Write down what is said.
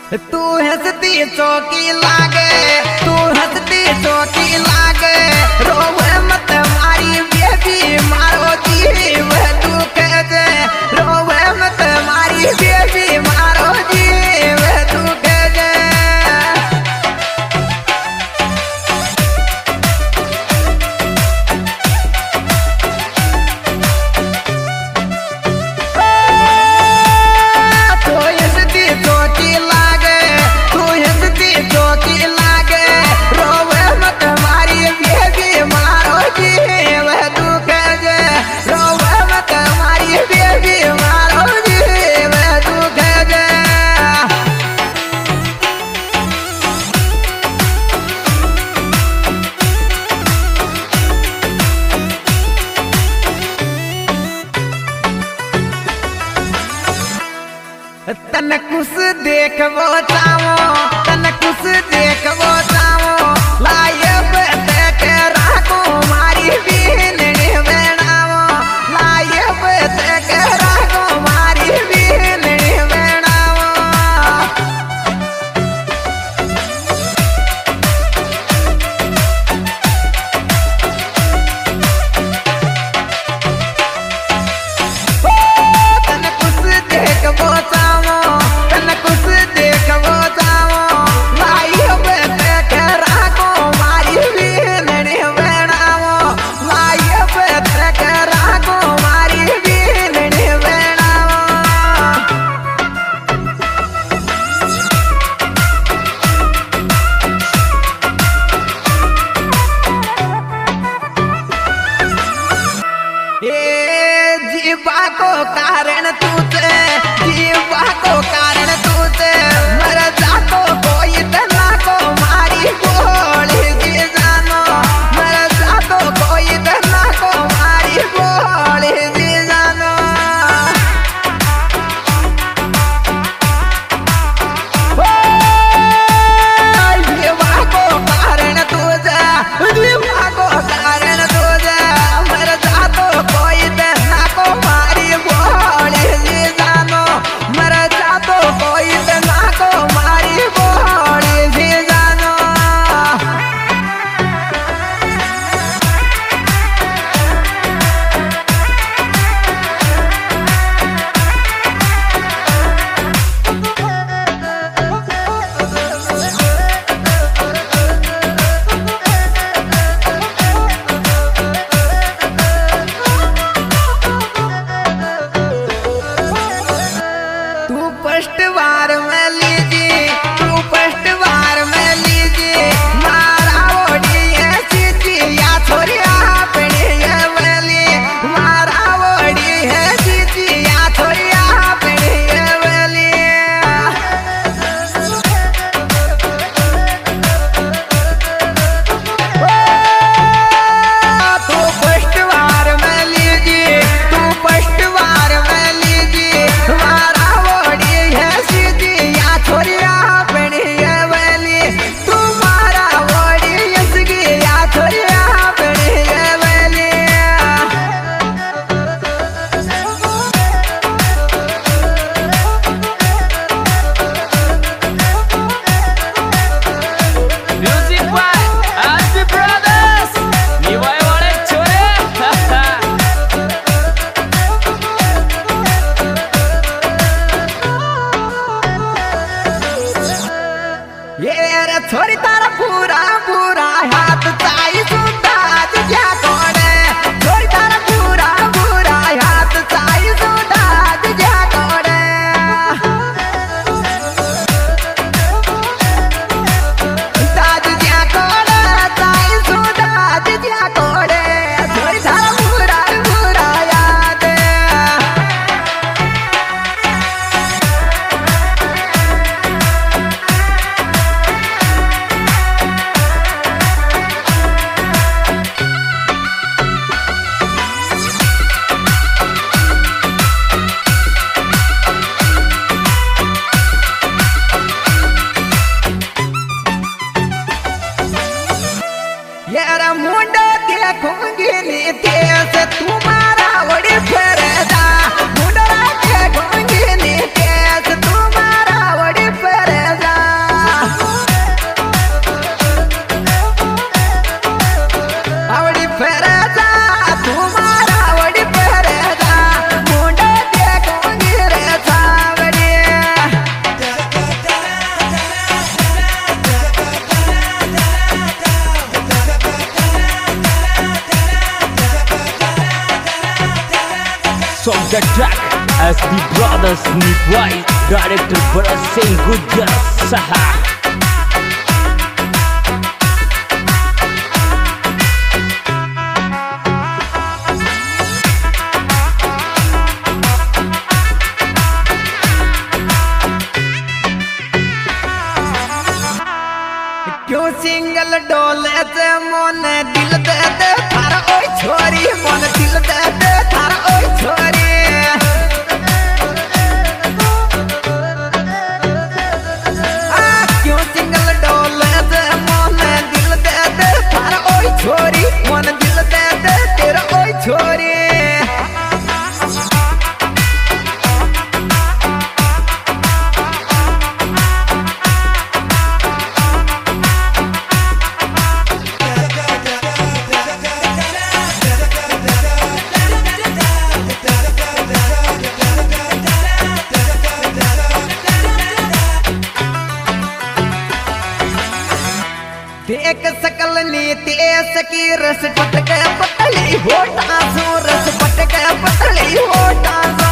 तू हंसती चौकी लागे, तू हंसती चौकी लागे, रोवे मत मारी बेबी मारो जीव तू कह दे, रोवे मत मारी बेबी मारो जीव तू कह दे। तू हंसती चौकी लागे, तू हंसती चौकी लागे, रोवे मत मारी बेबी मारो जीव तू कह दे, रोवे मत मारी बेबी मारो जीव तू कह दे। तन कुछ देखबो चावो, तन कुछ देखबो चावो, लायब देख राखो मारी बीन बेणावो, लायब देख राखो मारी बीन बेणावो। तन कुछ देखबो चावो, तन कुछ देखबो चावो, लायब देख राखो मारी बीन बेणावो, लायब देख राखो मारी बीन बेणावो। ए जीवा को कारण तूते, जीवा को कारण तूते, मर जातो कोई तना को मारी बोली जी जानो, मर जातो कोई तना को मारी बोली जी जानो। जीवा को कारण तुझे, जीवा को कारण तुझे, मर जातो कोई तना को मारी बोली जी जानो, मर जातो कोई तना को मारी बोली जी जानो। तू फर्स्ट बार में लीजी, तू फर्स्ट बार में लीजी, मारा ओढ़ी है चीची या छोरिया पड़ी है वेली, मारा ओढ़ी है चीची या छोरिया पड़ी है वेली। तू फर्स्ट बार में लीजी, तू फर्स्ट बार में लीजी, मारा ओढ़ी है सीधी या छोरिया पड़ी है वे। track as the brothers Nipwai, director Bharat Singh Gujjar Saha. क्यों सिंगल डोले से मन दिल दे दे थारा ओए छोरी मन दिल दे दे थारा ओए छोरी क्यों सिंगल डोले से मन दिल दे दे थारा ओए छोरी मन दिल दे दे तेरा ओए छोरी देख सकल नीति सकी रस पटके पतली होटा सो रस पटके पतली होटा